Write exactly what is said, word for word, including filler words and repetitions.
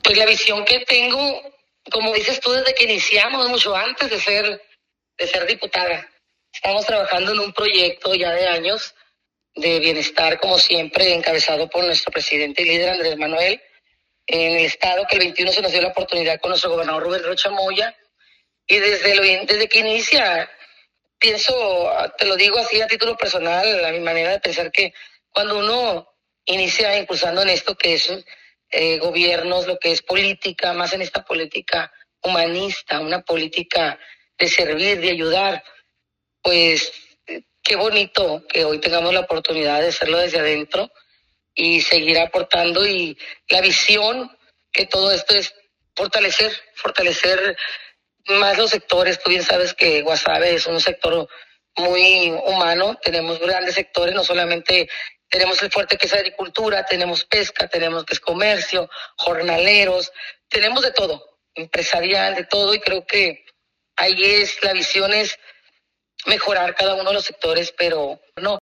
Pues la visión que tengo, como dices tú, desde que iniciamos, mucho antes de ser, de ser diputada. Estamos trabajando en un proyecto ya de años de bienestar, como siempre, encabezado por nuestro presidente y líder Andrés Manuel, en el estado, que el veintiuno se nos dio la oportunidad con nuestro gobernador Rubén Rocha Moya. Y desde, lo, desde que inicia, pienso, te lo digo así a título personal, a mi manera de pensar, que cuando uno inicia impulsando en esto que es eh, gobiernos, lo que es política, más en esta política humanista, una política de servir, de ayudar, pues qué bonito que hoy tengamos la oportunidad de hacerlo desde adentro y seguir aportando, y la visión que todo esto es fortalecer, fortalecer más los sectores. Tú bien sabes que Guasave es un sector muy humano, tenemos grandes sectores, no solamente tenemos el fuerte que es agricultura, tenemos pesca, tenemos que es comercio, jornaleros, tenemos de todo, empresarial, de todo, y creo que ahí es, la visión es mejorar cada uno de los sectores, pero no,